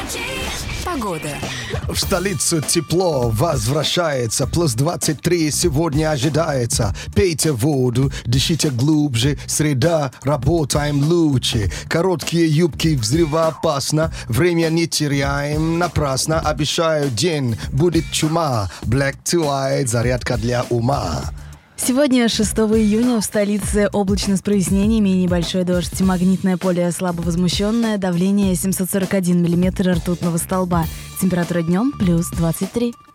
Погода. В столицу тепло возвращается, плюс 23 сегодня ожидается. Пейте воду, дышите глубже, среда, работаем лучше. Короткие юбки взрывоопасно, время не теряем напрасно. Обещаю, день будет чума, Black to White, зарядка для ума. Сегодня, 6 июня, в столице облачно с прояснениями и небольшой дождь. Магнитное поле слабо возмущенное, давление 741 миллиметр ртутного столба. Температура днем плюс 23.